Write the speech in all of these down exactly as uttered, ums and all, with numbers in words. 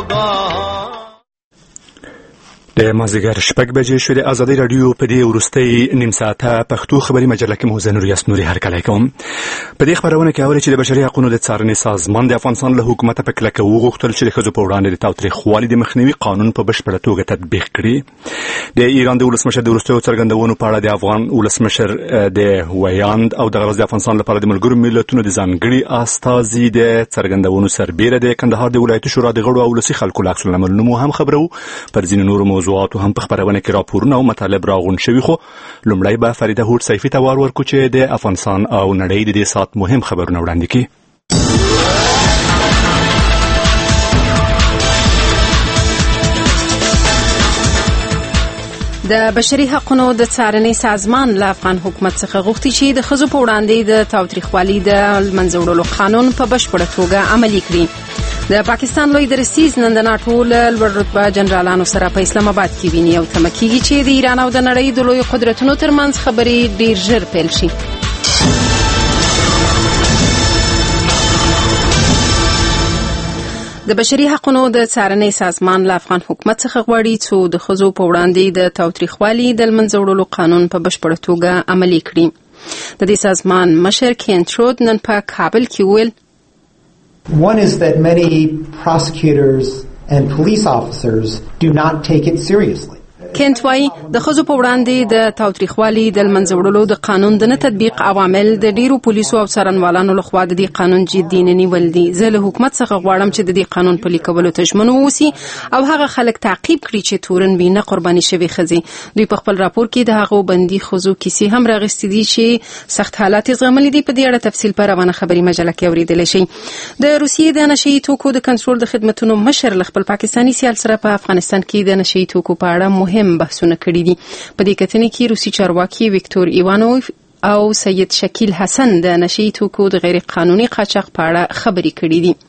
د مازدیګر شپږ بجې شوې. د ازادي راډیو په دې وروستۍ نیم ساعته پښتو خبري مجله کې موزه نور یاس نوري هرکلی کوم. په دې خبرونه کې اوري چې د بشري حقوقو د څارنې سازمان د افغانستان له حکومت په کلکه وغوښتل چې د ښځو په وړاندې د تاوتریخوالي د مخنیوي قانون په بشپړه توګه تطبیق کړي. د ایران د ولسمشر د وروستیو څرګندونو په اړه د افغان ولسمشر د ویاند او د غرض د افغانستان لپاره د ملګرو ملتونو د ځانګړي استازي د څرګندونو سربېره د کندهار د ولایتي شورا د غړو او ولسي خلکو له عکس العملونو مو هم خبرو. پر ځینو نورو موضوعاتو هم په خبرونه کې راپورونه او مطالب راغون شوي، خو لومړی به فریده هوډ سیفي ته وار ورکړو چې د افغانستان او نړۍ د دې ساعت مهم خبرونه وړاندې کړي. د بشري حقوقو د څارنې سازمان له افغان حکومت څخه غوښتي چې د ښځو په وړاندې د تاوتریخوالي د منځه وړلو قانون په بشپړه توګه عملي کړي. د پاکستان لوی درسیز نن د ناټو له لوړ رتبه جنرالانو سره په اسلام آباد کې ویني او تمه کېږي چې د ایران او د نړۍ د لویو قدرتونو ترمنځ خبرې ډېر ژر پیل شي. د بشري حقوقو د څارنې سازمان له افغان حکومت څخه غواړي چې د ښځو په وړاندې د تاوتریخوالي د منځه وړلو قانون په بشپړه توګه عملي کړي. د دې سازمان مشر کینت رود نن په کابل کې وویل One is that many prosecutors and police officers do not take it seriously. کینت وايي د ښځو په وړاندې د تاوتریخوالي د منځه وړلو د قانون د نه تطبیق عوامل د ډیرو پولیسو او څارنوالانو لخوا د دې قانون جدي نه نیول دي. زه له حکومت څخه غواړم چې د دې قانون پلي کولو ته ژمن واوسي او هغه خلک تعقیب کړي چې تورن وي نه قرباني شوي ښځې. دوی په خپل راپور کې د هغو بندي ښځو کیسې هم راغستې دي چې سخت حالات زغملي دي. په دې اړه تفصیل په روانه خبري مجله کې اوریدلی شئ. د روسیې د نشهیي توکو د کنټرول د خدمتونو مشر له خپل پاکستاني سیال سره په افغانستان کې د نشهیي توکو په اړه مهم بحثونه کړي دي. په دې کتنې کې روسي چارواکي ویکتور ایوانوف او سید شکیل حسن د نشهیي توکو د غیر قانوني قاچاق په اړه خبرې کړي دي.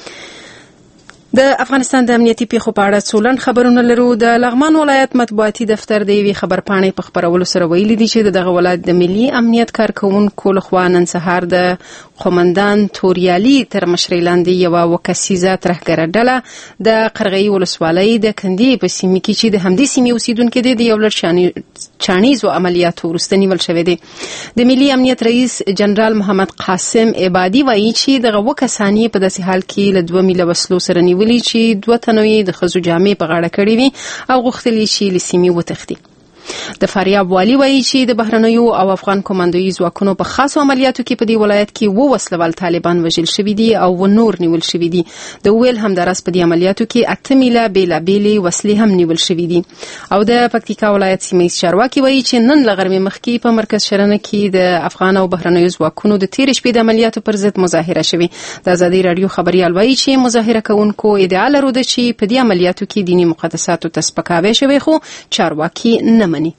د افغانستان د امنیتي پیښو په اړه څولن خبرونه لرو. د لغمان ولایت مطبوعاتي دفتر د یوې خبرپاڼې په خبرولو سره ویلي دي چې دغه ولایت د ملي امنیت کارکوونکو لخوا نن سهار د قومندان توریالي تر مشرۍ لاندې یوه اوه کسیزه ترهګره ډله د قرغۍ ولسوالۍ د کندې په سیمې کې چې د همدې سیمې اوسیدونکي دي د یو لړ چانیزو عملیاتو وروسته نیول شوی دی. د ملي امنیت رئیس جنرال محمد قاسم عبادي وایي چې دغه اوه کسان په داسې حال کې له دوه میله وسلو سره نیولي چې دوه تنو یې د ښځو جامې په غاړه کړې وي او غوښتل یې چې له سیمې وتښتي. د فاریاب والي وایي چې د بهرنیو او افغان کمانډوي ځواکونو په خاصو عملیاتو کې په دې ولایت کې اووه وسلوال طالبان وژل شوي دي او اووه نور نیول شوي دي. د ویل همداراز په دې عملیاتو کې اته میله بېلابېلې وسلې هم نیول شوي دي. او د پکتیکا ولایت سیمهییز چارواکي وایي چې نن له غرمې مخکې په مرکز شرنه کې د افغان او بهرنیو ځواکونو د تېرې شپې د عملیاتو پر ضد مظاهره شوې. د ازادي راډیو خبریال وایي چې مظاهره کوونکو ادعا لرله چې په دې عملیاتو کې دیني مقدساتو ته سپکاوی شوی خو چارواکي نه مني.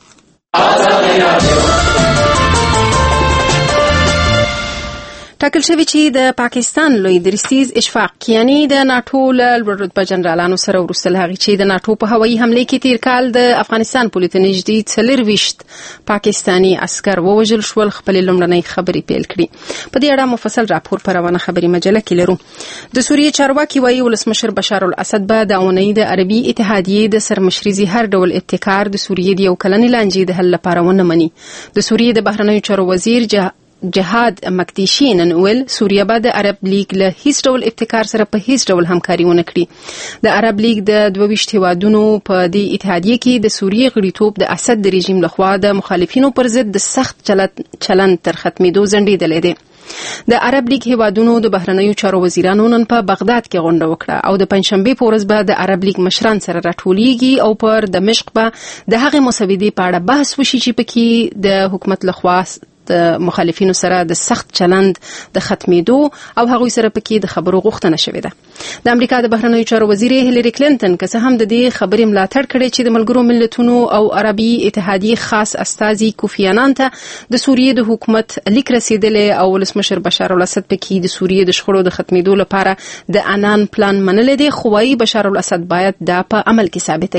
ټاکل شوی چې د پاکستان لوی درسیز اشفاق کیانی د ناټو له لوړ رتبه جنرالانو سره وروسته له هغې چې د ناټو په هوایي حملې کې تیر کال د افغانستان پولې ته نږدې څلرویشت پاکستاني عسکر ووژل شول خپلې لومړنۍ خبرې پیل کړي. په دې اړه مفصل راپور په روانه خبري مجله کې لرو. د سوریې چارواکي وایي ولسمشر بشار الاسد به د اونۍ د عربي اتحادیې د سرمشري هر ډول ابتکار د سوریې د یو کلنې لانجې د حل لپاره ونه مني. د سوریې د بهرنیو چارو وزیر جه جهاد مقدشي نن ویل سوریه به د عرب لیگ له هیڅ ډول ابتکار سره په هیڅ ډول همکاري ونه کړي. د عرب لیگ د دوه ویشت هیوادونو په دې اتحادیه کې د سوریې غړیتوب د اسد د رژیم لخوا د مخالفینو پر ضد د سخت چلند تر ختمېدو ځنډېدلی دی. د عرب لیگ هیوادونو د بهرنیو چارو وزیرانو نن په بغداد کې غونډه وکړه او د پنځشنبې په ورځ به د عرب لیگ مشران سره راټولیږي او پر دمشق به د هغې مسودې په اړه بحث وشي چې پکې د حکومت لخوا د مخالفینو سره د سخت چلند د ختمېدو او هغوی سره پکې د خبرو غوښتنه شوې ده. د امریکا د بهرنیو چارو وزیر هیلری کلینټن که څه هم د دې خبرې ملاتړ کړی چې د ملګرو ملتونو او عربي اتحادیې خاص استازي کوفی عنان ته د سوریې د حکومت لیک رسیدلی او ولسمشر بشار الاسد پکې د سوریې د شخړو د ختمېدو لپاره د عنان پلان منلی دی، خو وايي بشار الاسد باید دا په عمل کې ثابته کړي.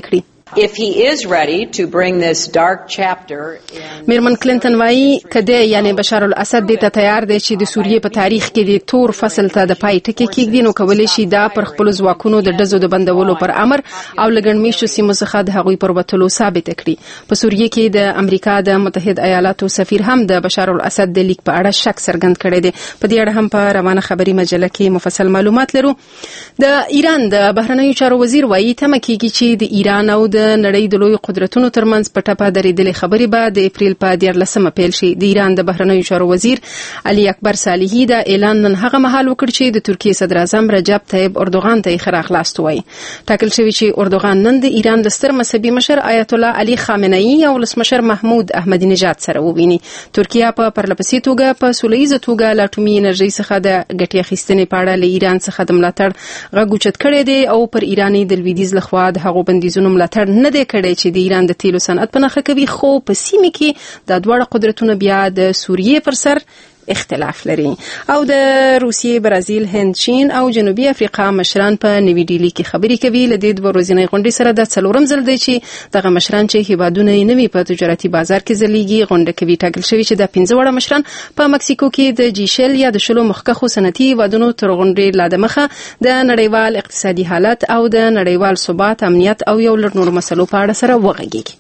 If he is ready to bring this dark chapter میرمن کلینټن وایي کده یعنی بشار الاسد د ته تیار دی چې د سوریې په تاریخ کې د تور فصل ته د پای ټکی کېږدي نو کولی شي دا پر خپل ځواکونو د ډزو د بندولو پر امر او لګنمیشو سیمو څخه د هغوی پر وټلو ثابت کړي. په سوریې کې د امریکا د متحد ایالاتو سفیر هم د بشار الاسد د لیک په اړه شک څرګند کړی دی. په دې اړه هم په روانه خبري مجله کې مفصل معلومات لرو. د ایران د بهرنیو چارو وزیر وایي تمه کېږي چې د ایران او د نړۍ د لوی قدرتونو ترمنځ په ټپه درېدلې خبرې به د اپریل په دیارلسمه پیل شي. د ایران د بهرنیو چارو وزیر علي اکبر صالحي دا اعلان نن هغه مهال وکړ چې د ترکیې صدر اعظم رجب طیب اردوغان ته خیر اخلاص وایي. ټاکل شوی چې اردوغان نن د ایران د ستر مذهبي مشر آیت الله علي خامنه‌ای او ولسمشر محمود احمدی نژاد سره وویني. ترکیه په پرلپسې توګه په سولهییزه توګه له اټومي انرژي څخه د ګټې اخیستنې په اړه له ایران څخه د ملاتړ غږ اوچت کړی دی او پر ایراني د لویدیځ لخوا د هغو بندیزونو ملاتړ نه دی کړی چې د ایران د تیلو صنعت په نښه کوي. خو په سیمه کې د دواړه قدرتونو بیا د سوریې پر سر اختلاف لري. او د روسیې، برازیل، هند، چین او جنوبي افریقا مشران په نوې ډیلي کې خبرې کوي. له دې دوه ورځنۍ غونډې سره د څلورم ځل دی چې دغه مشران چې هیوادونه یې نوي په تجارتي بازار کې ځلیږي غونډه کوي. ټاکل شوی چې د پنځه واړه مشران په مکسیکو کې د جی شل یا د شلو مخکښو صنعتي هیوادونو تر غونډې لا دمخه د نړیوال اقتصادي حالت او د نړیوال ثبات، امنیت او یو لړ نور مسلو په اړه سره وغږیږي.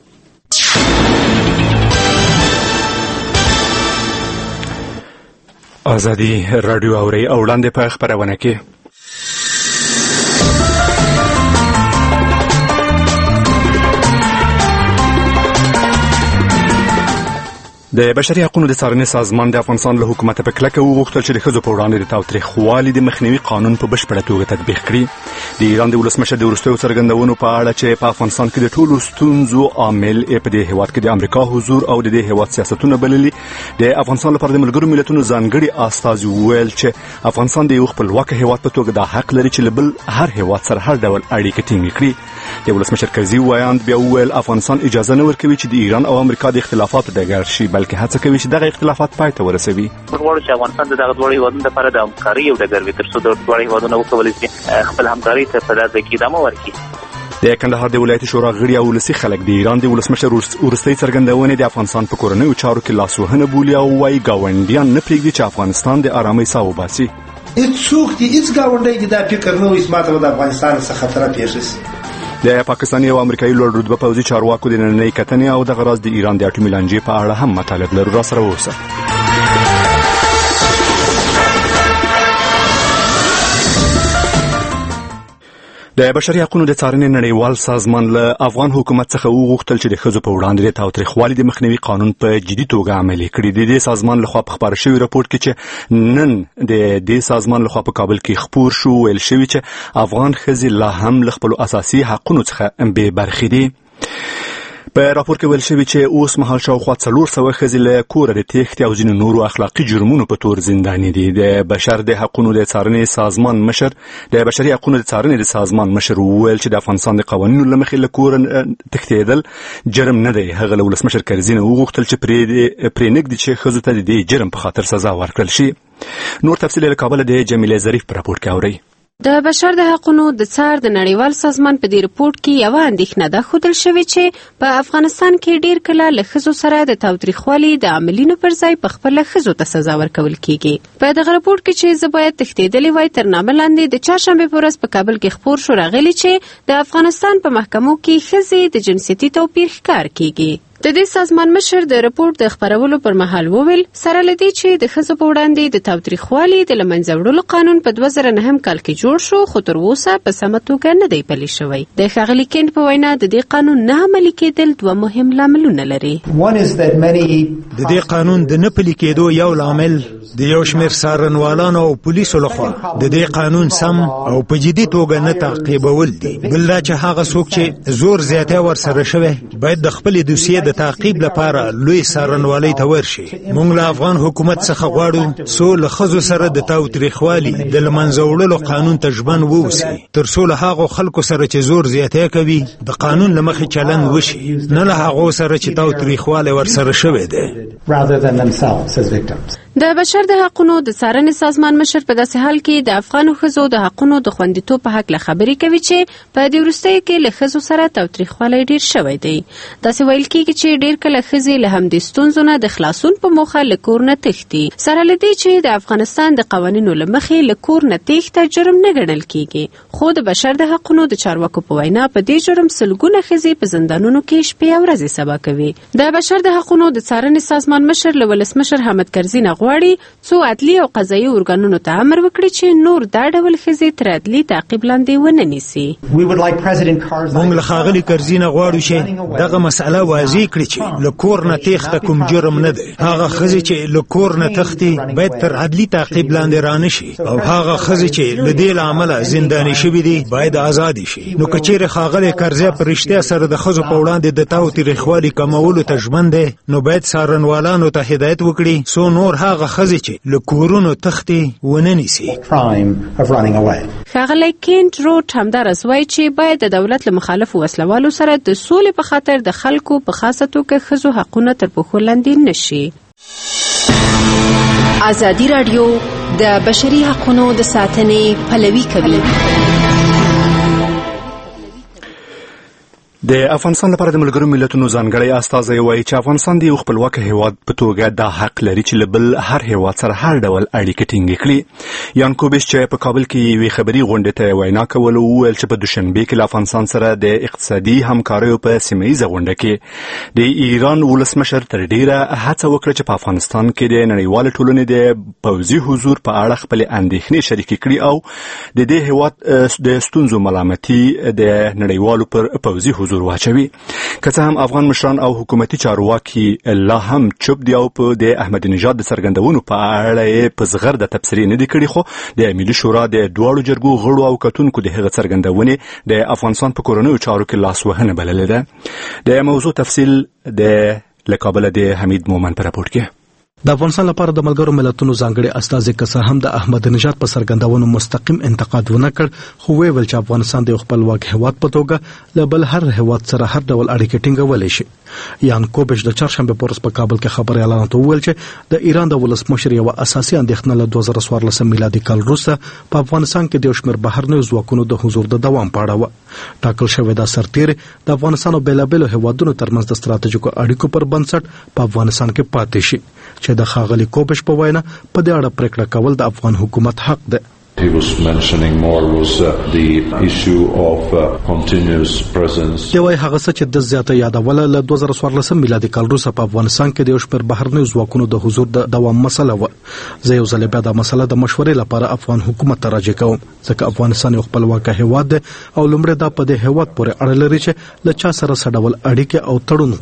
ازادي رادیو اوري او وړاندې په خبرونه کې د بشري حقوقو د څارنې سازمان د افغانستان له حکومت په کلکه وغوښتل چې د ښځو په وړاندې د تاوتریخوالي د مخنیوي قانون په بشپړه توګه تطبیق کړي. د ایران د ولسمشر د وروستیو څرګندونو په اړه چې په افغانستان کې د ټولو ستونزو عامل په دې هیواد کې د امریکا حضور او د دې هیواد سیاستونه بللي. د افغانستان لپاره د ملګرو ملتونو ځانګړي استازي وویل چې افغانستان د یو خپلواک هیواد په توګه د حق لري چې له بل هر هیواد سره هر ډول اړیکې ټینګې کړي. د ولسمشر کرزي وایاند بیا وویل افغانستان اجازه نه ورکوي چې د ایران او امریکا د اختلافاتو ډګر شي، بلکې هڅه کوي چې دغه اختلافات پای ته ورسوي. ورغواړو چې افغانستان د دغه دوه هیوادونو لپاره د همکارۍ یو ډګر وي، تر څو د دوه هیوادونو وکولای شي خپل همکارۍ ته په داسې کې ادامه ورکړي. د کندهار د ولایت شورا غړي او ولسي خلک د ایران د ولسمشر وروستۍ څرګندونې د افغانستان په کورنیو چارو کې لاسوهنه بولي او وايي ګاونډیان نه پرېږدي چې افغانستان د آرامۍ ساه وباسي. هیڅوک دې هیڅ ګاونډی د فکر نه وي چې ماته د افغانستان څخه خطر پیښ شي. د پاکستاني او امریکایي لوړ رتبه پوځي چارواکو د نننۍ کتنې او د غراض د ایران د اټومي لانجې په اړه هم مطالب لرو. را سره اوسه. د بشري حقوقو د څارنې نړیوال سازمان له افغان حکومت څخه وغوښتل چې د ښځو په وړاندې د تاوتریخوالي د مخنیوي قانون په جدي توګه عملي کړي. د دې سازمان لخوا په خبر شوی راپور کې چې نن د دې سازمان لخوا په کابل کې خپور شو ویل شوی چې افغان ښځې لا هم له خپل اساسي حقوقو څخه بې برخې دي. په راپور کې ویل شوی چې اوس مهال شاوخوا څلور سوه ښځې له کوره د تېښتې او ځینو نورو اخلاقي جرمونو په تور زنداني دي. د بشر د حقوقو د څارنې سازمان مشر د بشري حقوقو د څارنې د سازمان مشر وویل چې د افغانستان د قوانینو له مخې له کوره تښتېدل جرم نه دی. هغه له ولسمشر کرزي نه وغوښتل چې پرې نږدي چې ښځو ته د دې جرم په خاطر سزا ورکړل شي. نور تفصیل له کابل د جمیله ظریف په راپور کې اورئ. د بشر د حقوقو د څار د نړیوال سازمان په دې رپورت کې یو اندېښنه ده ښودل شوې چې په افغانستان کې ډیر کله له ښځو سره د تاوتریخوالي د عاملینو پر ځای په خپله ښځو ته سزا ورکول کیږي. په دغه رپورت کې چې زه باید تښتېدلې وای تر نامه لاندې د چهارشنبې په ورځ په کابل کې خپور شو راغلی چې د افغانستان په محکمو کې ښځې د جنسیتي توپیر ښکار کیږي. د دې سازمان مشر د رپورت د خبرولو پر مهال وویل سره لدی چې د ښځو په وړاندې د تاوتریخوالي د له منځه وړلو قانون په دوه زره نهم کال کې جوړ شو، خو تر اوسه په سمه توګه نه دی پلی شوی. د ښاغلي کینټ په وینا د دې قانون نه عملي کېدل دوه مهم لاملونه لري. د دې قانون د نه پلي کېدو یو لامل د یو شمېر څارنوالانو او پولیسو لخوا د دې قانون سم او په جدي توګه نه تعقیبول دي. بل دا چې هغه څوک چې زور زیاتی ورسره شوی باید د خپلې دوسیې د د تعقیب لپاره لوی څارنوالۍ ته ورشي. موږ له افغان حکومت څخه غواړو څو له ښځو سره د تاوتریخوالي د له منځه وړلو قانون ته ژمن واوسي، تر څو له هغو خلکو سره چې زور زیاتی کوي د قانون له مخې چلند وشي، نه له هغو سره چې تاوتریخوالی ورسره شوی دی. د بشر د حقونو د څارنې سازمان مشر په داسې حال کې د افغانو ښځو د حقونو د خوندیتوب په هکله خبرې کوي چې په دې وروستیو کې له ښځو سره تاوتریخوالی ډېر شوی دی. داسې ویل کېږي چې ډېر کله ښځې له همدې ستونزو نه د خلاصون په موخه له کور نه تښتي، سره له دې چې د افغانستان د قوانینو له مخې له کور نه تېښته جرم نه ګڼل کېږي. خو د بشر د حقونو د چارواکو په وینا په دې جرم سلګونه ښځې په زندانونو کې شپې او ورځې سبا کوي. د بشر د حقونو د څارنې سازمان مشر له ولسمشر حامد کرزي نه غواړي څو عدلي او قضایي ارګانونو ته امر وکړي چې نور دا ډول ښځې تر عدلي تعقیب لاندې ونه نیسي. موږ له ښاغلي کرزي نه غواړو چې دغه مسأله واضح کړي چې له کور نه تېښته کوم جرم نه دی. هغه ښځې چې له کور نه تښتي باید تر عدلي تعقیب لاندې رانه شي، او هغه ښځې چې له دې له امله زنداني شوي دي باید ازادې شي. نو که چیرې ښاغلی کرزي په رښتیا سره د ښځو په وړاندې د تاوتریخوالي کمولو ته ژمن دی، نو باید څارنوالانو ته هدایت وکړي څو نور هغه ښځې چې له کورونو تښتي ونه نیسي. ښاغلی کینټ روټ همداراز وایي چې باید د دولت له مخالفو وسلوالو سره د سولې په خاطر د خلکو په خاصه توګه ښځو حقونه تر پښو لاندې نشي. ازادي راډیو د بشري حقونو د ساتنې پلوي کوي. د افغانستان لپاره د ملګرو ملتونو ځانګړی استازی وایي چې افغانستان د یو خپلواک هیواد په توګه دا حق لري چې له بل هر هیواد سره هر ډول اړیکې ټینګې کړي. یان کوبیش چې په کابل کې یوې خبري غونډې ته وینا کوله وویل چې په دوشنبه کې له افغانستان سره د اقتصادي همکاریو په سیمه ییزه غونډه کې د ایران ولسمشر تر ډیره هڅه وکړه چې په افغانستان کې د نړیوال ټولنې د پوځي حضور په اړه خپل اندېښنې شریکې کړي او د دې هیواد د ستونزو ملامتي د نړیوالو پر پوځي حضور واچوي. که څه هم افغان مشران او حکومتي چارواکي لا هم چوپ دي او په د احمدي نژاد د څرګندونو په اړه په زغر د تبصرې نه دي کړي، خو د ملي شورا د دواړو جرګو غړو او کتونکو د هغه څرګندونې د افغانستان په کورنیو چارو کې لاسوهنه بللې ده. د موضوع تفصیل د لکابل د حمید مومن په راپورټ کې. د افغانستان لپاره د ملګرو ملتونو ځانګړي استازي که څه هم د احمد نژاد په څرګندونو مستقیم انتقاد ونه کړ، خو ویل چې افغانستان د خپلواک هیواد په توګه له بل هر هیواد سره هر ډول اړیکې ټینګولی شي. یان کوبیش د چهارشنبه په ورځ په کابل کې خبري اعلان ته وویل چې د ایران د ولسمشر یو اساسي اندېښنه له دوه زره څوارلس میلادي کال وروسته په افغانستان کې د شمېر بهرنیو ځواکونو د حضور د دوام په اړه و. ټاکل شوی دا سرتیری د افغانستان او بیلابیلو هیوادونو ترمنځ د ستراتیژیکو اړیکو پر بنسټ په افغانستان کې پاتې شي، چې د ښاغلي کوبیش په وینا په دې اړه پریکړه کول د افغان حکومت حق ده. He was mentioning more was uh, the issue of uh, continuous presence. یو هغه څه چې د زیاته یادوله له دوه زره څوارلس میلادي کال وروسته په افغانستان کې د یو شمېر بهرنیو ځواکونو د حضور د دوام مسله و. زه یو ځل بیا دا مسله د مشورې لپاره افغان حکومت ته راجع کوم، ځکه افغانستان یو خپلواک هیواد دی او لومړی دا په دې هیواد پورې اړه لري چې له چا سره څه ډول اړیکې او تړون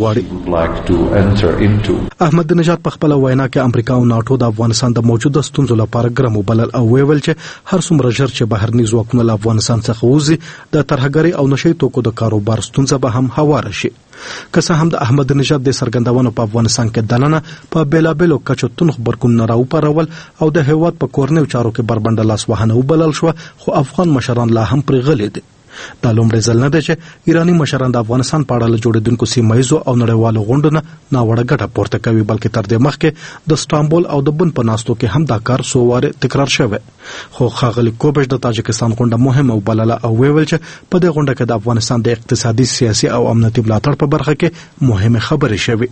غواړي. احمد نژاد په خپله وینا کې امریکا او ناټو د افغانستان د موجوده ستونزو لپاره ګرم وبلل او ویل چې هر څومره ژر چې بهرني ځواکونه له افغانستان څخه وځي د ترهګرۍ او نشي توکو د کاروبار ستونزه به هم هواره شي. که څه هم د احمد نژاد د څرګندونو په افغانستان کې دننه په بیلابیلو کچو تنخ غبرګونونه راوپارول او د هیواد په کورنیو چارو کې بربنډه لاسوهنه وبلل شو، خو افغان مشران لا هم پرې غلي دي. دا لومړی ځل نه دی چې ایرانی مشران د افغانستان په اړه له جوړېدونکو سیمه ییزو او نړیوالو غونډو نه ناوړه ګټه پورته کوي، بلکې تر دې مخکې د استانبول او د بن په ناستو کې هم دا کار څو وارې تکرار شوی. خو ښاغلي کوبیش د تاجکستان غونډه مهمه وبلله او ویل چې په دې غونډه کې د افغانستان د اقتصادي، سیاسي او امنیتي ملاتړ په برخه کې مهمه خبرې شوې.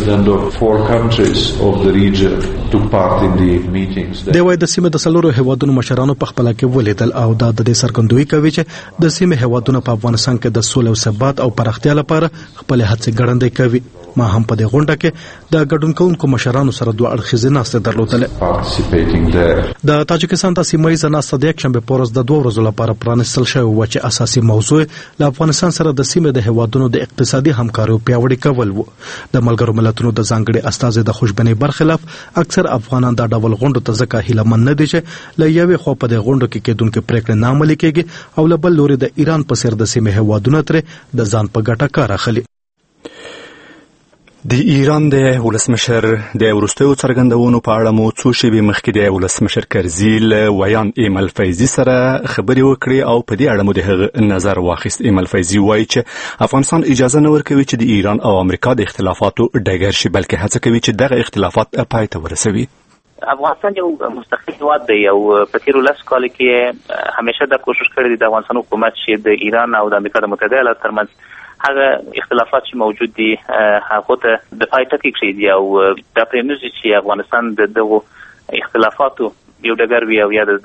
د وای د سیمې د څلورو هیوادونو مشرانو په خپل کې ولیدل او دا د دې څرګندوي کوي چې د سیمې هیوادونه په افغانستان کې د سولې او ثبات او پراختیا لپاره خپل هڅې ګړندۍ کوي. ما هم په دې غونډه کې د ګډون کوونکو مشرانو سره دوه اړخیزې ناستې درلودلې. د تاجکستان د سیمه ییزه ناسته د یکشنبې په ورځ د دوه ورځو لپاره پرانیستل شوې وه چې اساسي موضوع له افغانستان سره د سیمې د هیوادونو د اقتصادي همکاریو پیاوړي کول و. د ملګرو ملتونو د ځانګړي استازي د خوشبینۍ برخلاف اکثر افغانان دا ډول غونډو ته ځکه هیلهمن نه دي چې له یوې خوا په دې غونډو کې کېدونکې پریکړې نه عملي کېږي او له بل لوري د ایران په څیر د سیمې هیوادونو ترې د ځان په ګټه کار اخلي. د ایران د ولسمشر د وروستیو څرګندونو په اړه مو څو شېبې مخکې د ولسمشر کرزي له ویان ایمل فیضي سره خبرې وکړې او په دې اړه مو د هغه نظر واخیست. ایمل فیضي وایي چې افغانستان اجازه نه ورکوي چې د ایران او امریکا د اختلافاتو ډګر شي، بلکې هڅه کوي چې دغه اختلافات پای ته ورسوي. افغانستان یو مستقل هیواد دی او په تیرو لس کالو کې همیشه دا کوشش کړی دی د افغانستان حکومت چې د ایران او د امریکا د متحده ایالاتو ترمنځ هغه اختلافات چې موجود دي هغه ته د پای ټکی کړی دی او دا پرېنوځي چې افغانستان د دغو اختلافاتو یو ډګر وي او یا د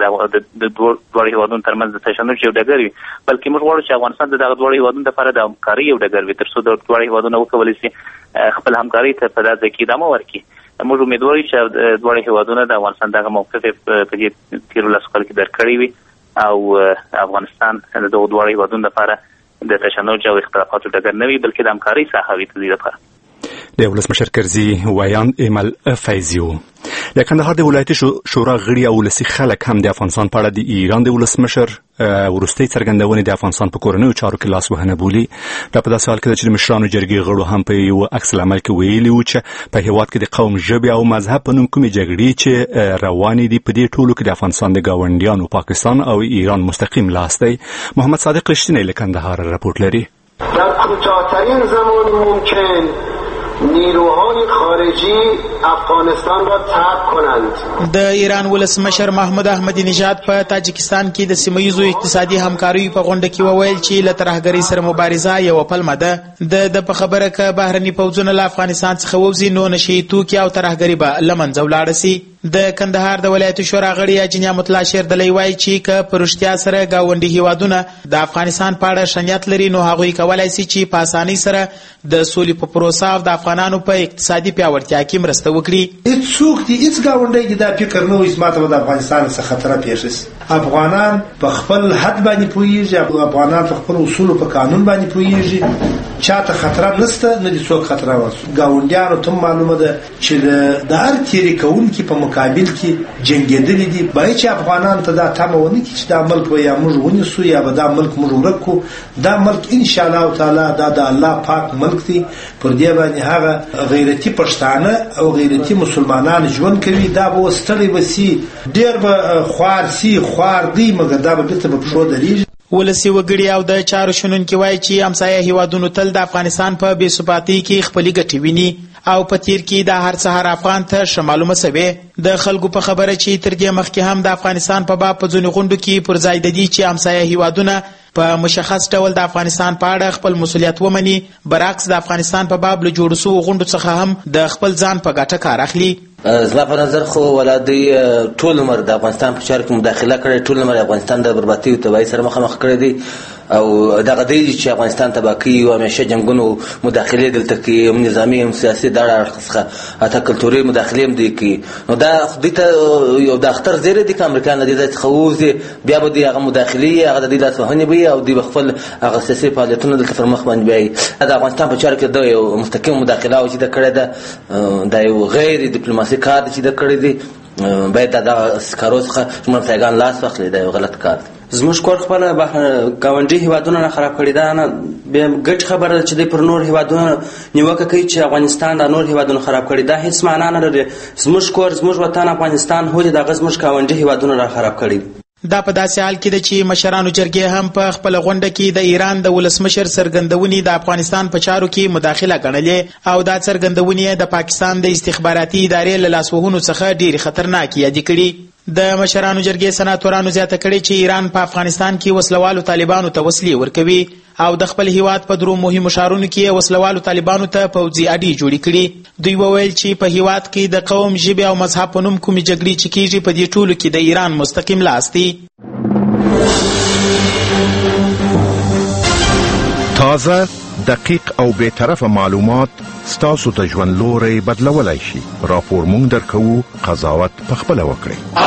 دوه هیوادونو ترمنځ د تشنج یو ډګر وي، بلکې موږ غواړو چې افغانستان د دغه دوه هیوادونو لپاره د همکارۍ یو ډګر وي، تر څو د دوه هیوادونو وکولی شي خپل همکارۍ ته په داسې کې ادامه ورکړي. موږ امیدوار یو چې دوه هیوادونه د افغانستان دغه موقف په دې تیرو لسو کالو کې درک کړی وي او افغانستان د دغو دوه هیوادونو لپاره د تشنج او اختلافاتو ډګر نه وي، بلکې د همکارۍ ساحه وي د دې لپاره. د ولسمشر کرزي ویان ایمل فیضي و. د کندهار د ولایتي شورا غړي او ولسي خلک هم د افغانستان په اړه د ایران د ولسمشر وروستۍ څرګندونې د افغانستان په کورنیو چارو کې لاس وهنه بولي. دا په داسې حال کې چې د مشرانو جرګې غړو هم په یو عکس العمل کې ویلي وو چې په هېواد کې د قوم، ژبې او مذهب په نوم کومې جګړې چې روانې دي په دې ټولو کې د افغانستان د ګاونډیانو پاکستان او ایران مستقیم لاس دی. محمد صادق رښتینی له کندهار راپورټ لري. در کوتاه‌ترین زمان ممکن نیروهای خارجی افغانستان را ترک کنند. د ایران ولسمشر محمود احمدی نژاد په تاجکستان کې د سیمه‌ییزو اقتصادي همکاریو په غونډه کې وویل چې له ترهګرۍ سره مبارزه یو پلمه ده. د په خبره ک بهرني پوځونه له افغانستان څخه ووځي نو نشي توکي او ترهګري به لمنځه ولاړ شي. د کندهار د ولایت شورا غړي اجنیا مطلع شیردلی وایي چې ک پرشتیا سره گاونډي هیوادونه د افغانستان په اړه شنیت لري نو هغوی کولای شي چې په اسانۍ سره د سولې په پروسه او د افغانانو په اقتصادي پیاوړتیا کې مرسته وکړي. هیڅوک دې هیڅ گاونډي کې دا فکر نه وي چې ماته د افغانستان څخه خطر پیښ شي. افغانان په خپل حد باندې پوهیږي، افغانان په خپل اصول او په قانون باندې پوهیږي، چاته خطر نشته، نه دي څوک خطر ورسو. گاونډیانو ته معلومه ده چې د هر تیری کوونکی په مقابل کې جنگیدلی دي. باید چې افغانان ته دا تمه ونه کړي چې دا ملک به یا موږ ونیسو یا به دا ملک موږ ورک کړو. دا ملک ان شاء الله تعالی دا د الله پاک ملک دی. پر دې باندې هغه غیرتي پښتانه او غیرتي مسلمانان ژوند کوي. دا به وستړي وسی ډیر به خوار سی خوار دی، مګر دا به بیرته په پښو درېږي. ولسی وګړي او د چارو شنونکي وایي چې همسایه هیوادونو تل د افغانستان په بې ثباتۍ کې خپلې ګټې ویني او په تیر کې د هر سهار افغان ته ښه معلومه سوې. د خلکو په خبره چې تر دې مخکې هم د افغانستان په باب په ځینو غونډو کې پر ځای د دې چې همسایه هیوادونه په مشخص ډول د افغانستان په اړه خپل مسؤلیت ومني، برعکس د افغانستان په باب له جوړ شوو غونډو څخه هم د خپل ځان په ګټه کار اخلي. زما په نظر خو ولادي ټول عمر د افغانستان په چارو کې مداخله کړې، ټول عمر افغانستان د بربادۍ او تباهۍ سره مخامخ کړی دی او دغه دی چې افغانستان تباکی او همیشه جنگونو مداخله دلته کې هم نظامی هم سیاسي دا اړخ اته کلتوري مداخله هم دي کې نو دا خدای ته یو د اختر زیره دي چې امریکا نه دي ځکه خوځي بیا به دي هغه مداخله هغه د دې لاسوهنه وي او د خپل هغه سیاسي فعالیتونه دلته پر مخ باندې وي. د افغانستان په چارو کې د یو مستقیم مداخله او چې د کړه ده د یو غیر ډیپلوماسي کار چې د کړی دي باید دا کاروز څخه موږ څنګه لاس واخلي. دا یو غلط کار دی. زموږ کور خپل گاونډي هیوادونه نه خراب کړي دا نه به ګټ خبره چې د پر نور هیوادونه نیوکه کوي چې افغانستان د نور هیوادونو خراب کړي. دا هیڅ معنا نه لري. زموږ کور زموږ وطن افغانستان هو د غزموږ گاونډي هیوادونه را خراب کړي. دا په داسې حال کې ده چې مشرانو جرګې هم په خپل غونډه کې د ایران د ولسمشر څرګندونې د افغانستان په چارو کې مداخله ګڼلې او دا څرګندونې د پاکستان د استخباراتي ادارې له لاسوهنو څخه ډېرې خطرناکې یادې کړي. د مشرانو جرګې سناتورانو زیاته کړې چې ایران په افغانستان کې وسلوالو طالبانو ته وسلې ورکوي او د خپل هیواد په درو مهمو ښارونو کې وسلوالو طالبانو ته پوځي اډې جوړې کړي. دوی وویل چې په هیواد کې د قوم، ژبې او مذهب په نوم کومې جګړې چې کېږي په دې ټولو کې د ایران مستقیم لاس دی. تازه، دقیق او بی‌طرفه معلومات ستاسو د ژوند لوري بدلولای شي. راپور مونږ درکوو، قضاوت پخپله وکړئ.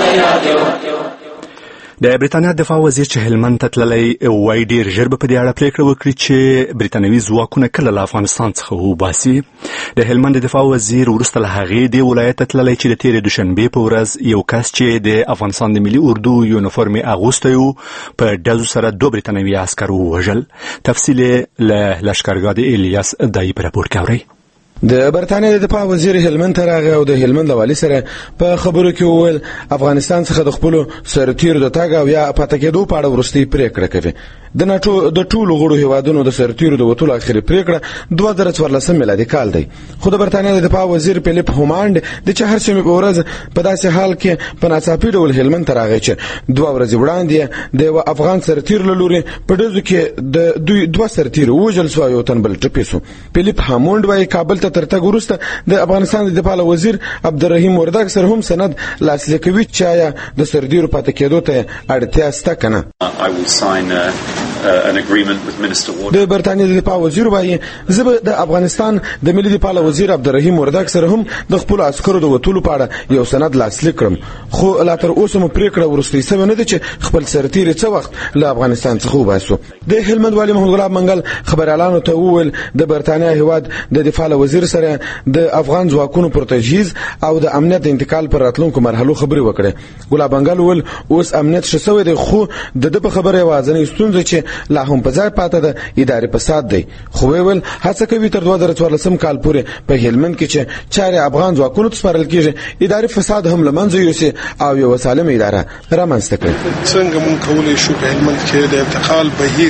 د بریتانیا دفاع وزیر چې هلمند ته تللی وایي ډېر ژر به په دې اړه پریکړه وکړي چې بریتانوي ځواکونه کله له افغانستان څخه وباسي. د هلمند د دفاع وزیر وروسته له هغې دې ولایت ته تللی چې د تېرې دوشنبې په ورځ یو کس چې د افغانستان د ملي اردو یونیفورم یې اغوستی و په ډزو سره دوه بریتانوي عسکر ووژل. تفصیل یې له لښکرګاه د الیاس دایي په راپور کې اورئ. د برتانیا د دفاع وزیر هلمند ته راغی او د هلمند له والي سره په خبرو کې وویل افغانستان څخه د خپلو سرتیرو د تګ او یا پاتې کېدو په اړه وروستۍ پریکړه کوي. د ناټو د ټولو غړو هیوادونو د سرتیرو د وټولو اخري پریکړه دوه زره څوارلسم میلادي کال دی. خو د برتانیا د دفاع وزیر فلیپ هوماند د چهارشنبې په ورځ په داسې حال کې په ناڅاپي ډول هلمند ته راغی چې دوه ورځې وړاندې د یو افغان سرتیر له لوري په ډزو کې د دوی دوه سرتیر ووژل شو او یو تن بل ټپي شو. فلیپ هوماند وايي کابل ته تر تګ وروسته د افغانستان د دفاع وزیر عبدالرحیم وردګ سره هم سند لاسلیک کوي چې آیا د سرتیرو پاتې کېدو ته اړتیا شته که نه. د برتانیا د دفاع وزیر وايي زه به د افغانستان د ملي دفاع وزیر عبدالرحیم وردګ سره هم د خپل عسکرو د وټولو په اړه یو سند لاسلیک کړم، خو لا تر اوسه مو پریکړه وروستۍ شوې نه ده چې خپل سرتیر څه وخت له افغانستان څخه وباسو. د هلمند والي محمد غلام منګل خبريالانو ته وویل د برتانیا هیواد د دفاع وزیر سره د افغان ځواکونو پر تجهیز او د امنیت د انتقال پر راتلونکو مرحلو خبرې وکړې. غلام منګل وویل اوس امنیت ښه شوی دی، خو د ده په خبره یوازینۍ ستونزه چې لا هم په ځای پاته ده اداري فساد دی. خو ویل هڅه کوي تر دوه زره څوارلسم کال پورې په هلمند کې چې چارې افغان ځواکونو ته سپارل کېږي اداري فساد هم له منځه یوسي او یو سالمه اداره رامنځته کړي. څنګه موږ کولی شو په هلمند کې د انتقال بهیر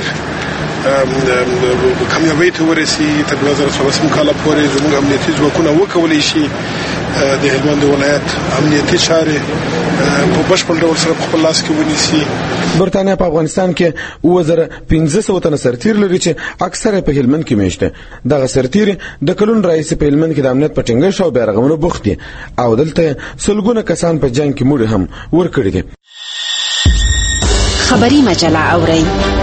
کامیابی ته ورسي تر دوه زره څوارلسم کال پورې زموږ امنیتي ځواکونه وکولای شي د هلمند ولایت امنیتي چارې په بشپړ ډول سره په خپل لاس کې ونیسي. برتانیا په افغانستان کې اووه زره پنځه سوه تنه سرتیر لري چې اکثره په هلمند کې میشته. دغه سرتیر د کلون رئیس په هلمند کې د امنیت په ټینګښت او بیرغمونو بوخت دي او دلته سلګونه کسان په جنگ کې مړي هم ورکړي دي. خبري مجله اورئ.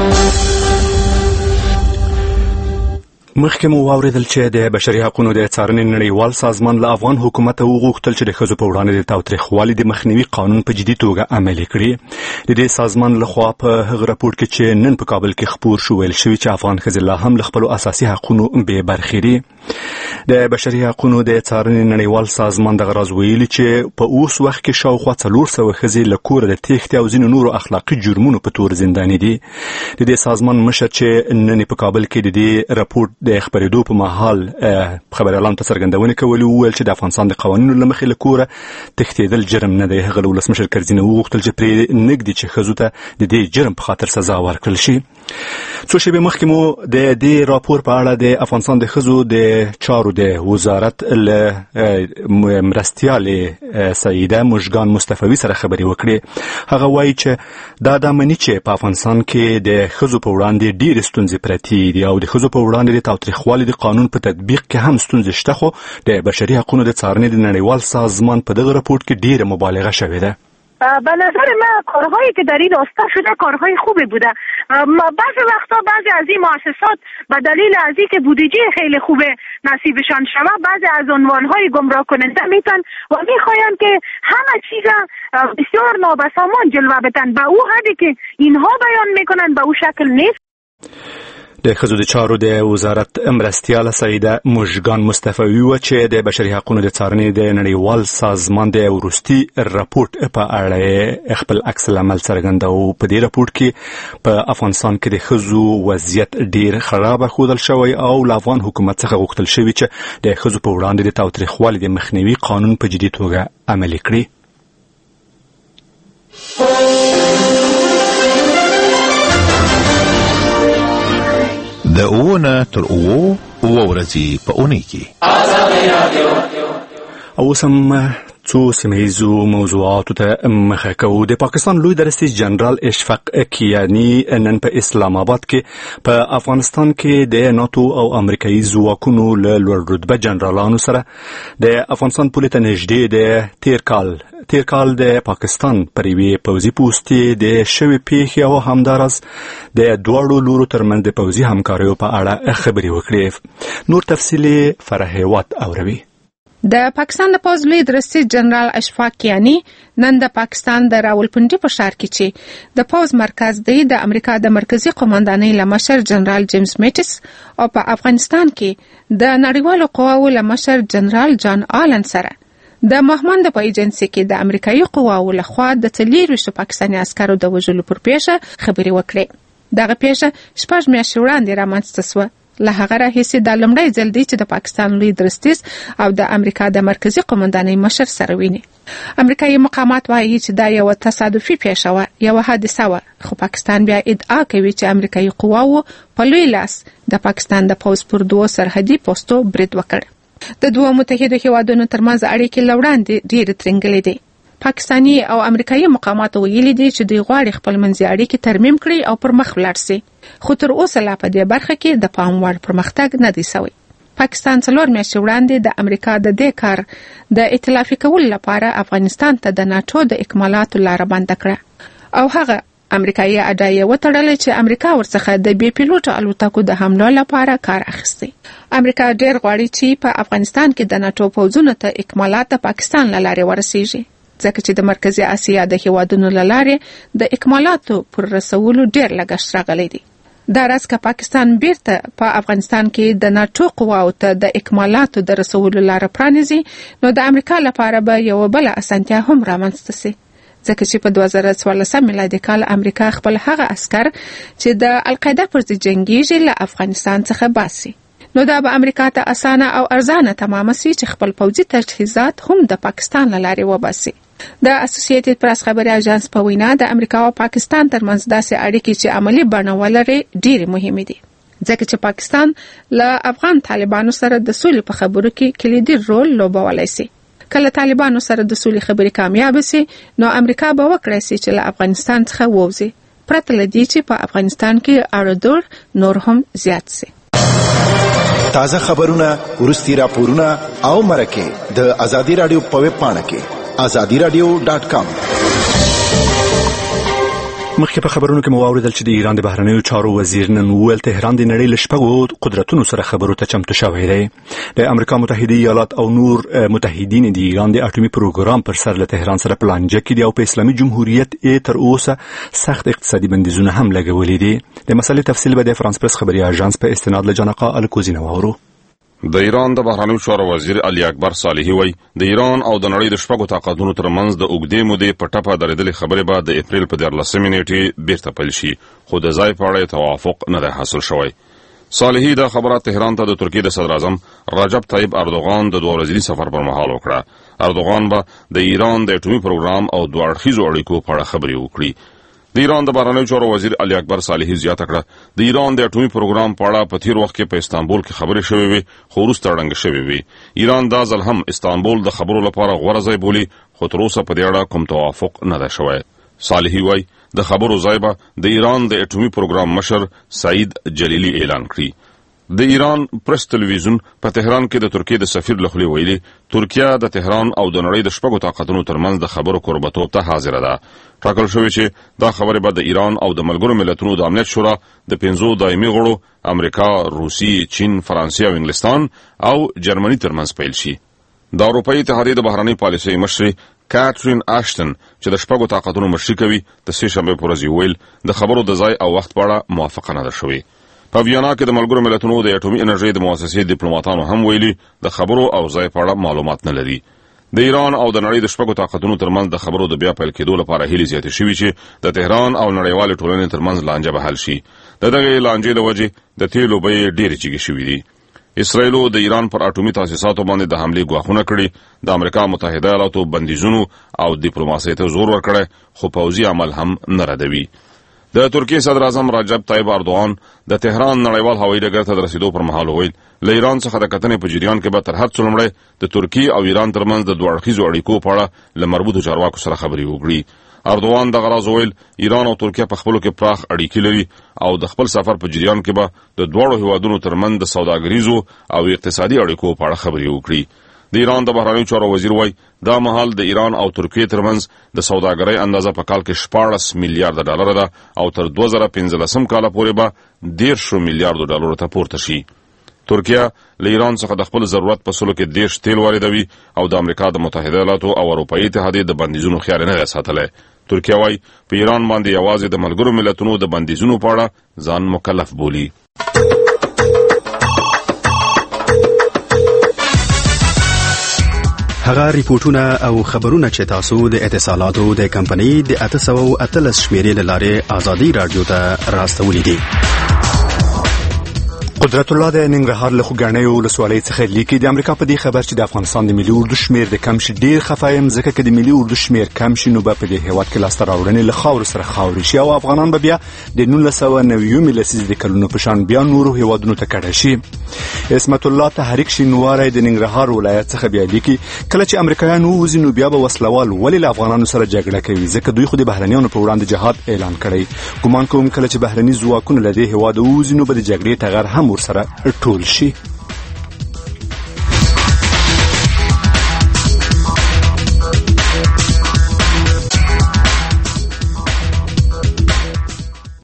مخکې مو واورېدل چې د بشري حقوقو د څارنې نړیوال سازمان له افغان حکومت وغوښتل چې د ښځو په وړاندې د تاوتریخوالي د مخنیوي قانون په جدي توګه عملي کړي. د دې سازمان لخوا په هغه راپور کې چې نن په کابل کې خپور شو ویل شوي چې افغان ښځې لا هم له خپلو اساسي حقونو بې برخې دي. د بشري حقوقو د څارنې نړیوال سازمان دغه راز ویلي چې په اوس وخت کې شاوخوا څلور سوه ښځې له کوره د تېښتې او ځینو نورو اخلاقي جرمونو په تور زنداني دي. د دې سازمان مشر چې نن په کابل کې د دې راپور د خبرېدو په مهال خبريالانو ته څرګندونې کولې وویل چې د افغانستان د قوانینو له مخې له کوره تښتېدل جرم نه دی. هغه له ولسمشر کرزي نه وغوښتل چې پرې نږدې چې ښځو ته د دې جرم په خاطر سزا ورکړل شي. څو شېبې مخکې مو د دې راپور په اړه د افغانستان د ښځو د چارو د وزارت له مرستیالې سیده مژګان مصطفوي سره خبرې وکړې. هغه وایي چې دا دا مني چې په افغانستان کې د ښځو په وړاندې ډېرې ستونزې پرتې دي او د ښځو په وړاندې د تاوتریخوالي د قانون په تطبیق کې هم ستونزې شته، خو د بشري حقوقو د څارنې د نړیوال سازمان په دغه راپور کې ډېره مبالغه شوې ده. به نظر من کارهایی که در این راستا شده کارهای خوبی بوده. بعضی وقتا بعضی از این مؤسسات به دلیل از اینکه بودجه خیلی خوبه نصیبشان شود بعضی از عنوانهای گمراه کننده میتن و میخواین که همه چیز بسیار نابسامان جلوه بدن. به او حدی که اینها بیان میکنن به او شکل نیست. د ښځو د چارو د وزارت مرستیاله سیده مژګان مصطفوي وه چې د بشري حقوقو د څارنې د نړیوال سازمان د وروستي راپورټ په اړه خپل عکس العمل څرګنداوه. په دې راپورټ کې په افغانستان کې د ښځو وضعیت ډیر خراب ښودل شوی او له افغان حکومت څخه غوښتل شوي چې د ښځو په وړاندې د تاوتریخوالي د مخنیوي قانون په جدي توګه عملي کړي. د اوونه تر اوو اوه ورځې په اونۍ کې او اوس هم څو سیمهیزو موضوعاتو ته مخه کوو. د پاکستان لوی درستیز جنرال اشفاق کیانی نن په اسلام آباد کې په افغانستان کې د ناتو او امریکایي ځواکونو له لوړ رتبه جنرالانو سره د افغانستان پولې ته نږدې د تیر کال تیر کال د پاکستان پر یوې پوځي پوستې د شوې پیښې او همداراز د دواړو لورو ترمنځ د پوځي همکاریو په اړه خبرې وکړې. نور تفصیل فرهیوات اوروي. د پاکستان د پوځ لوی درستیز جنرال اشفاق کیانی نن د پاکستان د راولپنډي په ښار کې چې د پوځ مرکز دی د امریکا د مرکزی قوماندانۍ له مشر جنرال جیمز میټس او په افغانستان کې د نړیوالو قواو له مشر جنرال جان آلن سره د مهمند په ایجنسي کې د امریکایي قواو له خوا د څلورویشتو پاکستاني عسکرو د وژلو پر پیښه خبرې وکړې. دغه پیښه شپږ میاشتې وړاندې رامنځته شوه له هغه راهیسې دا لومړی ځل دی چې د پاکستان لوی درستیز او د امریکا د مرکزی قومندانۍ مشر سره ویني. امریکایي مقامات وایي چې دا یو تصادفي پیښه وه، یو حادثه وه، خو پاکستان بیا ادعا کوي چې امریکایي قواوو په لوی لاس د پاکستان د پوځ پر دوو سرحدي پوستو برید وکړ. د دوه متحدو هیوادونو ترمنځ اړیکې له وړاندې ډېرې ترنګلې دي. پاکستاني او امریکایي مقامات ویلي دي چې دوی غواړي خپل منځي اړیکې ترمیم کړي او پر مخ ولاړ شي، خو تر اوسه لا په دې برخه کې د پام وړ پرمختګ نه دی شوی. پاکستان څلور میاشتې وړاندې د امریکا د دې کار د ائتلافي کولو لپاره افغانستان ته د ناټو د اکمالاتو لاره بنده کړه او هغه امریکایي اډایه وتړل چې امریکا ورڅخه د بي پیلوټ الوتکو د حملو لپاره کار اخیستی. امریکا ډېر غواړي چې په افغانستان کې د ناټو پوځونو ته اکمالات د پاکستان له لارې ورسیږي، ځکه چې د مرکزي اسیا د هیوادونو له لارې د اکمالاتو پر رسولو ډېر لګښت راغلی دی. دا راز که پاکستان بیرته په افغانستان کې د ناټو قواو ته د اکمالاتو د رسولو لاره پرانیزي، نو د امریکا لپاره به یو بل اسانتیا هم رامنځته شي، ځکه چې په دوه زره څوارلسم میلادي کال امریکا خپل هغه عسکر چې د القاعده پر ضد جنګیږي له افغانستان څخه باسي، نو دا به امریکا ته اسانه او ارزانه تمامه شي چې خپل پوځي تجهیزات هم د پاکستان له لارې وباسي. د اسوسییټډ پریس خبري اژانس په وینا د امریکا او پاکستان ترمنځ داسې اړیکې چې عملی بڼه ولري ډېرې مهمې دي، ځکه چې پاکستان له افغان طالبانو سره د سولې په خبرو کې کلیدي رول لوبولی شي. کله طالبانو سره د سولې خبرې کامیاب شي، نو امریکا به وکړی شي چې له افغانستان څخه ووځي، پرته له دې چې په افغانستان کې اړودوړ نور هم زیات شي. تازه خبرونه، وروستي راپورونه او مرکې د ازادي رادیو په ویب پاڼه کې ازادي رادیو ډاټ کام. مخکې په خبرونو کې مو واوریدل چې د ایران د بهرنیو چارو وزیر نن وویل تهران د نړۍ له شپږو قدرتونو سره خبرو ته چمتو شوی دی. د امریکا متحده ایالات او نور متحدین د ایران د اټومي پروګرام پر سر له تهران سره پلانجه کې دي او په اسلامي جمهوریت یې تر اوسه سخت اقتصادي بندیزونه هم لګولي دي. د مسلې تفصیل به د فرانس پریس خبري اژانس په استناد له جنقا الکوزینه واورو. د ایران د بهرنیو چارو وزیر علي اکبر صالحي وایي د ایران او د نړۍ د شپږو طاقتونو ترمنځ د اوږدې مودې په ټپه درېدلې خبرې به د اپریل په دیارلسمې نیټې بیرته پیل شي، خو د ځای په اړه توافق نه دی حاصل شوی. صالحي دا خبره تهران ته د ترکیې د صدر اعظم رجب طیب اردوغان د دوه ورځني سفر پر مهال وکړه. اردوغان به د ایران د اټومي پروګرام او دوه اړخیزو اړیکو په اړه خبرې وکړي. د ایران د بهرنیو چارو وزیر علي اکبر صالحي زیاته کړه د ایران د اټومي پروګرام په اړه په تیر وخت کې په استانبول کې خبرې شوې وي، خو وروسته ړنګه شوې وي. ایران دا ځل هم استانبول د خبرو لپاره غوره ځای بولي، خو تر اوسه په دې اړه کوم توافق نه دی شوی. صالحي وایي د خبرو ځای به د ایران د اټومي پروګرام مشر سعید جلیلی اعلان کړي. د ایران پریس ټلویزیون په تهران کې د ترکیې د سفیر له خولې ویلي ترکیه د تهران او د نړۍ د شپږو طاقتونو ترمنځ د خبرو کوربتوب ته حاضره ده. ټاکل شوی چې دا خبرې به د ایران او د ملګرو ملتونو د امنیت شورا د پنځو دایمي غړو امریکا، روسي، چین، فرانسې او انګلستان او جرمني ترمنځ پیل شي. د اروپایي اتحادیې د بهرنۍ پالیسۍ مشري کاترین آشتن چې د شپږو طاقتونو مشري کوي د سې شنبې په ورځ ویل د خبرو د ځای او وخت په اړه موافقه نه ده شوې. په ویانا کې د ملګرو ملتونو د اټومي انرژۍ د مؤسسې ډیپلوماټانو هم ویلي د خبرو او ځای په اړه معلومات نه لري. د ایران او د نړۍ د شپږو طاقتونو ترمنځ د خبرو د بیا پیل کېدو لپاره هیلې زیاتې شوي چې د تهران او نړیوالې ټولنې ترمنځ لانجه به حل شي. د دغې لانجې له وجې د تیلو بیې ډېرې چیګې شوي دي. اسرائیلو د ایران پر اټومي تاسیساتو باندې د حملې ګواښونه کړي، د امریکا متحده ایالاتو بندیزونو او ډیپلوماسۍ ته زور ورکړی، خو پوځي عمل هم نه ردوي. د ترکیې صدر اعظم رجب طیب اردوغان د تهران نړیوال هوایي ډګر ته د رسیدو پر مهال وویل له ایران څخه د کتنې په جریان کې به تر هر څه لومړی د ترکیې او ایران ترمنځ د دوه اړخیزو اړیکو په اړه له مربوطو چارواکو سره خبرې وکړي. اردوغان دغه راز وویل ایران او ترکیه په خپلو کې پراخ اړیکې لري او د خپل سفر په جریان کې به د دواړو هیوادونو ترمنځ د سوداګریزو او اقتصادي اړیکو په اړه خبرې وکړي. د ایران د بهرنیو چارو وزیر وایي دا مهال د ایران او ترکیې ترمنځ د سوداګرۍ اندازه په کال کې شپاړس میلیارډ ډالر ده او تر دوه زره پنځلسم کال پورې به دېرش میلیارډ ډالر ته پورته شي. ترکیه له ایران څخه د خپل ضرورت په سلو کې دېرش تیل واردوي او د امریکا د متحده ایالاتو او اروپایي اتحادیې د بندیزونو خیال نه دی ساتلی. ترکیه وایي په ایران باندې یوازې د ملګرو ملتونو د بندیزونو په اړه ځان مکلف بولي. هغه ریپورتونه او خبرونه چې تاسو د اتصالاتو د کمپنۍ د اته سوه اتلس شمیرې له لارې ازادي رادیو ته راستولی دي. قدرت الله د ننګرهار له خوګنۍ ولسوالۍ څخه لیکي د امریکا په دې خبر چې د افغانستان د ملي اردو شمیر د کم شي ډیر خفایم ځکه چې د ملي اردو شمیر کم شي نو په دې هیواد کې لاسته راوړنې له خاور سره خاوري شي او افغانان به بیا د نولس سوه نوي لسیزې د کلونو په شان بیا نورو هیوادونو ته کډه شي. اسمت الله تحریک شینواری د ننګرهار ولایت څخه بیا لیکي کله چې امریکایان ووځي نو بیا به وسلوال ولې له افغانانو سره جګړه کوي ځکه دوی خو د بهرنیانو په وړاندې جهاد اعلان کړی. ګومان کوم کله چې بهرني ځواکونه له دې هیواد ووځي نو به د جګړې ټغر هم ورسره ټول شي.